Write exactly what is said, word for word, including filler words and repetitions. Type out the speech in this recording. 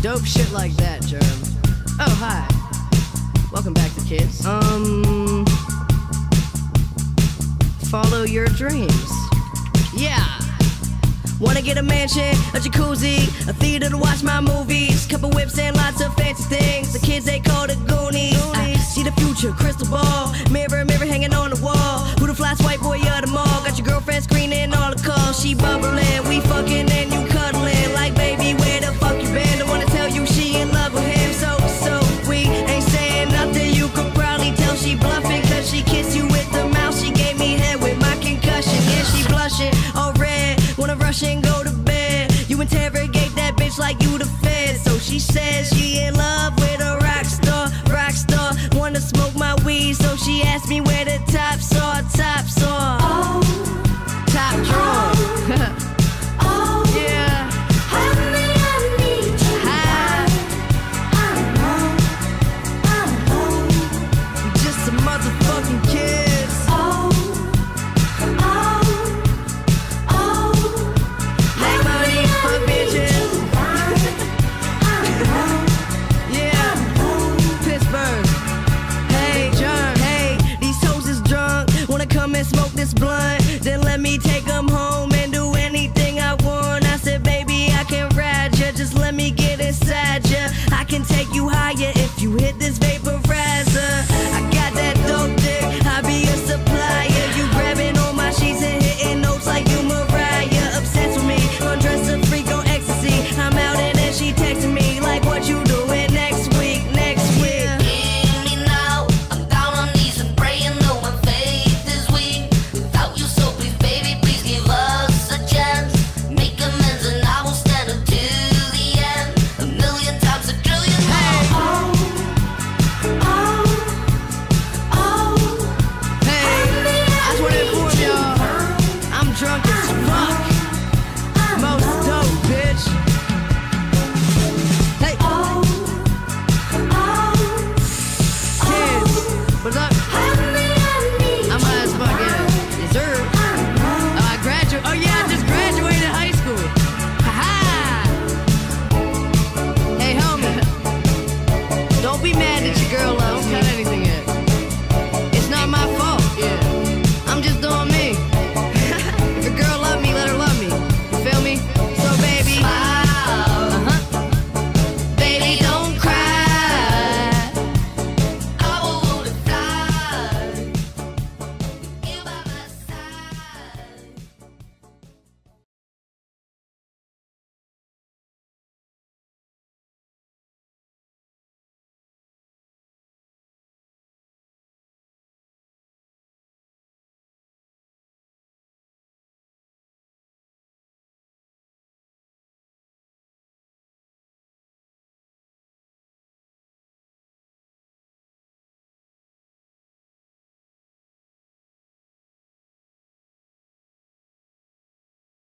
Dope shit like that, Germ. Oh, hi. Welcome back to Kids. Um... Follow your dreams. Yeah. Wanna get a mansion, a jacuzzi, a theater to watch my movies, couple whips and lots of fancy things. The kids they call the Goonies. I see the future, crystal ball, mirror, mirror hanging on the wall. Who the fly white boy of the mall? Got your girlfriend screening all the calls. She bubbling, we fucking and you cuddling. Like baby, where the fuck you been? Don't wanna tell you she in love with him. So, so we ain't saying nothing. You could probably tell she bluffing, cause she kissed you with the mouth. She gave me head with my concussion. Yeah, she blushing, all red. Wanna rush and go to bed. You interrogate that bitch like you the fed. So she says she in